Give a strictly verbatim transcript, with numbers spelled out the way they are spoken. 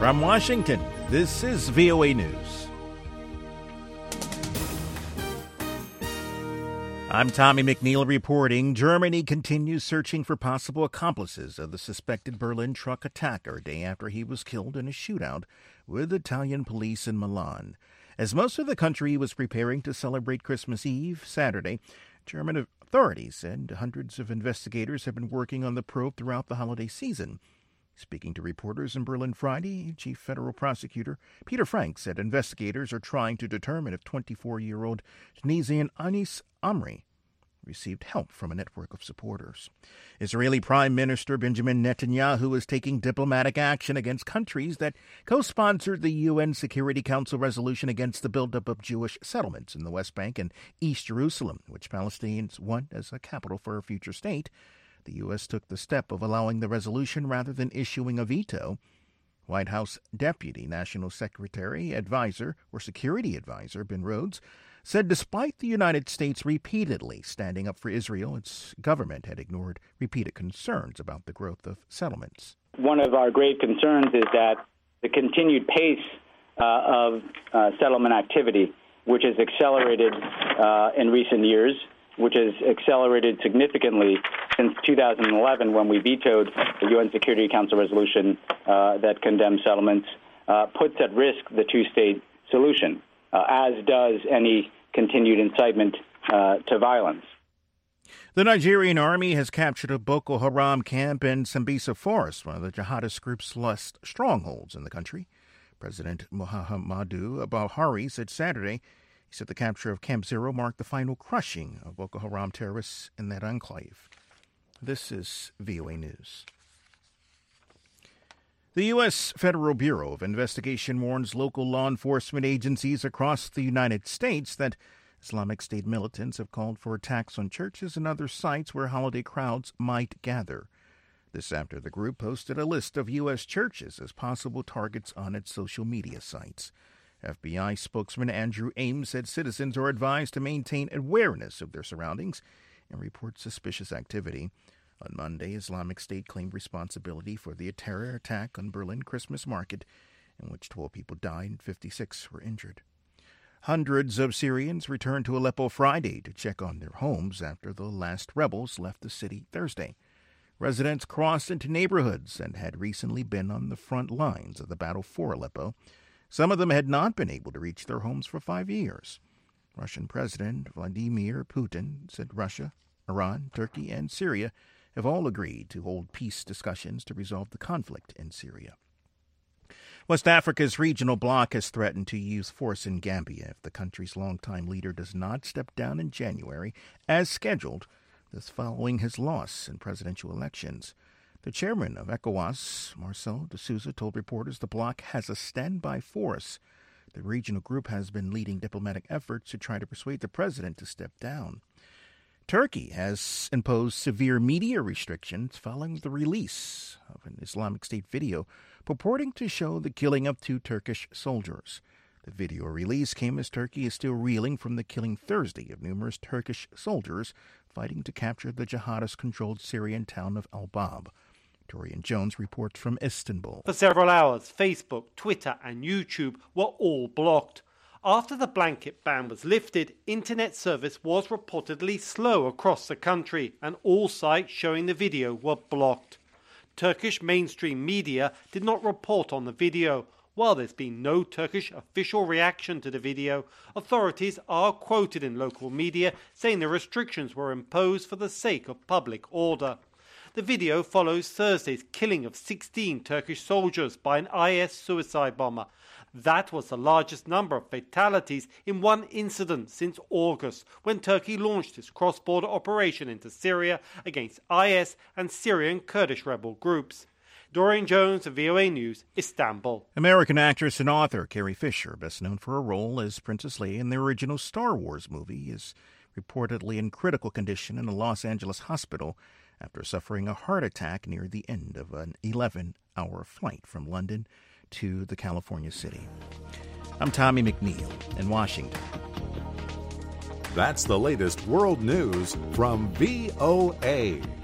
From Washington, this is V O A News. I'm Tommy McNeil reporting. Germany continues searching for possible accomplices of the suspected Berlin truck attacker a day after he was killed in a shootout with Italian police in Milan. As most of the country was preparing to celebrate Christmas Eve Saturday, German authorities said hundreds of investigators have been working on the probe throughout the holiday season. Speaking to reporters in Berlin Friday, Chief Federal Prosecutor Peter Frank said investigators are trying to determine if twenty-four-year-old Tunisian Anis Amri received help from a network of supporters. Israeli Prime Minister Benjamin Netanyahu is taking diplomatic action against countries that co-sponsored the U N Security Council resolution against the buildup of Jewish settlements in the West Bank and East Jerusalem, which Palestinians want as a capital for a future state. The U S took the step of allowing the resolution rather than issuing a veto. White House Deputy National Secretary Advisor or Security Advisor Ben Rhodes said despite the United States repeatedly standing up for Israel, its government had ignored repeated concerns about the growth of settlements. One of our great concerns is that the continued pace uh, of uh, settlement activity, which has accelerated uh, in recent years, which has accelerated significantly since two thousand eleven when we vetoed the U N Security Council resolution uh, that condemns settlements, uh, puts at risk the two-state solution, uh, as does any continued incitement uh, to violence. The Nigerian army has captured a Boko Haram camp in Sambisa Forest, one of the jihadist group's last strongholds in the country. President Muhammadu Buhari said Saturday He said the capture of Camp Zero marked the final crushing of Boko Haram terrorists in that enclave. This is V O A News. The U S Federal Bureau of Investigation warns local law enforcement agencies across the United States that Islamic State militants have called for attacks on churches and other sites where holiday crowds might gather. This after the group posted a list of U S churches as possible targets on its social media sites. F B I spokesman Andrew Ames said citizens are advised to maintain awareness of their surroundings and report suspicious activity. On Monday, Islamic State claimed responsibility for the terror attack on Berlin Christmas market, in which twelve people died and fifty-six were injured. Hundreds of Syrians returned to Aleppo Friday to check on their homes after the last rebels left the city Thursday. Residents crossed into neighborhoods and had recently been on the front lines of the battle for Aleppo. Some of them had not been able to reach their homes for five years. Russian President Vladimir Putin said Russia, Iran, Turkey, and Syria have all agreed to hold peace discussions to resolve the conflict in Syria. West Africa's regional bloc has threatened to use force in Gambia if the country's longtime leader does not step down in January, as scheduled, this following his loss in presidential elections. The chairman of ECOWAS, Marcel de Souza, told reporters the bloc has a standby force. The regional group has been leading diplomatic efforts to try to persuade the president to step down. Turkey has imposed severe media restrictions following the release of an Islamic State video purporting to show the killing of two Turkish soldiers. The video release came as Turkey is still reeling from the killing Thursday of numerous Turkish soldiers fighting to capture the jihadist-controlled Syrian town of Al-Bab. Dorian Jones reports from Istanbul. For several hours, Facebook, Twitter and YouTube were all blocked. After the blanket ban was lifted, internet service was reportedly slow across the country and all sites showing the video were blocked. Turkish mainstream media did not report on the video. While there's been no Turkish official reaction to the video, authorities are quoted in local media saying the restrictions were imposed for the sake of public order. The video follows Thursday's killing of sixteen Turkish soldiers by an I S suicide bomber. That was the largest number of fatalities in one incident since August, when Turkey launched its cross-border operation into Syria against I S and Syrian Kurdish rebel groups. Dorian Jones of V O A News, Istanbul. American actress and author Carrie Fisher, best known for her role as Princess Leia in the original Star Wars movie, is reportedly in critical condition in a Los Angeles hospital after suffering a heart attack near the end of an eleven-hour flight from London to the California city. I'm Tommy McNeil in Washington. That's the latest world news from V O A.